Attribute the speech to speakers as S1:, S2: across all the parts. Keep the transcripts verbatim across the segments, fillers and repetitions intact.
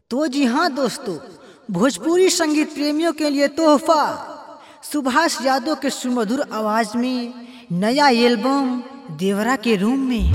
S1: तो जी हाँ दोस्तों, भोजपुरी संगीत प्रेमियों के लिए तोहफा सुभाष यादव के सुमधुर आवाज में नया एल्बम देवरा के रूम में।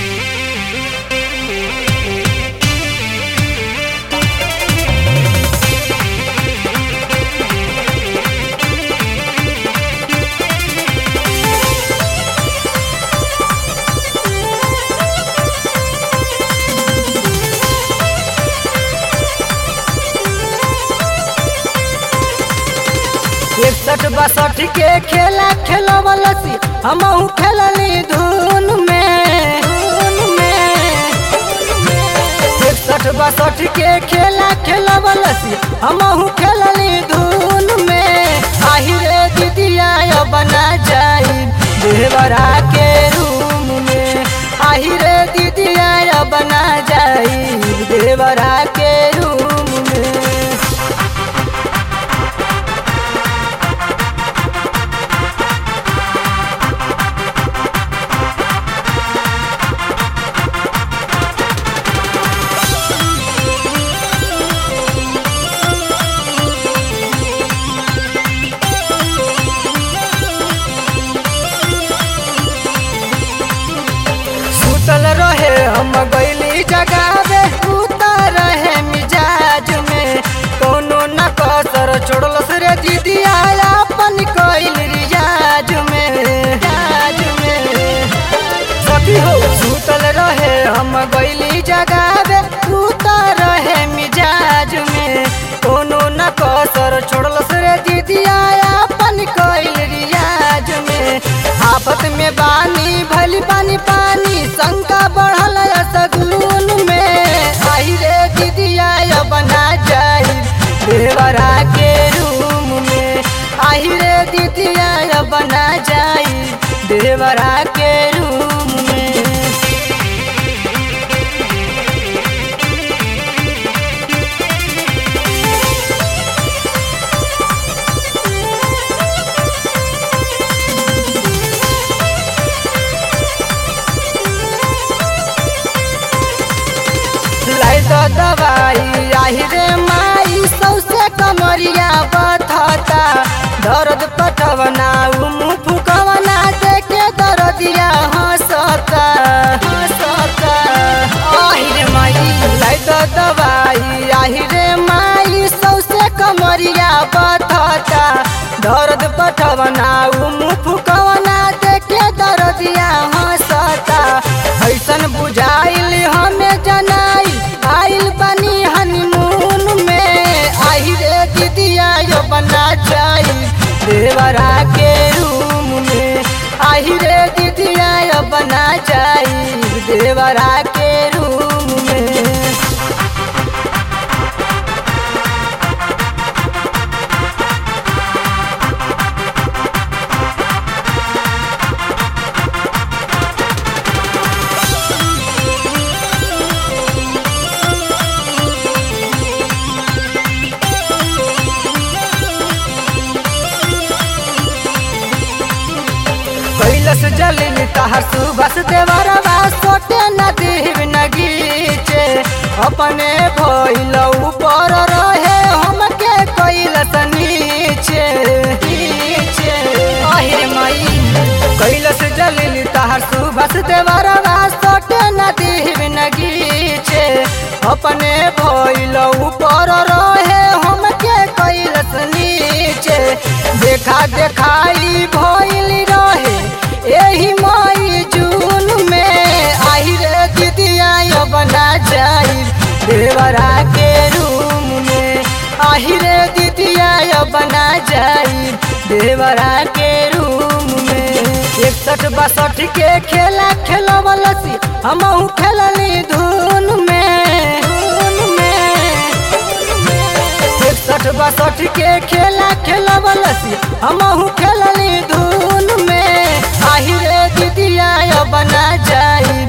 S2: इकसठ बासठ के खेला खेलवलसी हमहू खेलनी धुन में धुन में इकसठ बासठ के खेला खेलवलसी हमहू खेलनी धुन में। आही रे दीदिया बना जाई देवरा के रूम में, आही रे दीदिया बना जाई देवरा के रूम में। सुतल रहे हम गईली जगावे, उतर रहे मिजाज में कोनो न कसर छोड़लस रे दीदिया अपन कइल रियाज में रियाज में सखी हो। सुतल रहे हम गईली जगावे, उतर रहे मिजाज में कोनो न कसर छोड़लस रे दीदिया अपन कइल रियाज में। आफत में बानी भली पानी पानी शंका बढ़ल सगुन में। आई रे दीदिया बना जाई देवरा के रूम में, आई रे दीदिया बना जाई देवरा के रूम में। तो दवाई आही रे माई सौसे कमरिया बथता, दर्द पटवना मुँह फुकवना देखे दर्दिया हंसता हंसता। आही रे माई लाई तो दवाई आही रे माई सौसे कमरिया बथता, दर्द पटवना मुँह फुकवना देखे दर्दिया हंसता। ऐसन बुझाइल हमें जनाई आइल बनी हनीमून में। आई रे दीदिया बना जाई देवरा के रूम में, आई रे दीदिया बना जाई देवरा के रूम में। कैलस जलिन तहर सुबस देवरवा सोटे नदी नगीचे, अपने भइल ऊपर रहे हमके कैलस नीचे नीचे। आहिर मई कैलस जलिन तहर सुबस देवरवा सोटे नदी नगीचे, अपने भइल ऊपर रहे हमके कैलस नीचे। देखा देखाई भइल रहे एही मई जून में। आई रे दीदिया बना जाई देवरा के रूम में, आई रे दीदिया बना जाई देवरा के रूम में। इकसठ बासठ के खेला खेलवलसी हमहू खेलनी धुन में धुन में इकसठ बासठ के खेला खेलवलसी हमहू खेलनी धुन में। आई रे दीदिया बना जाई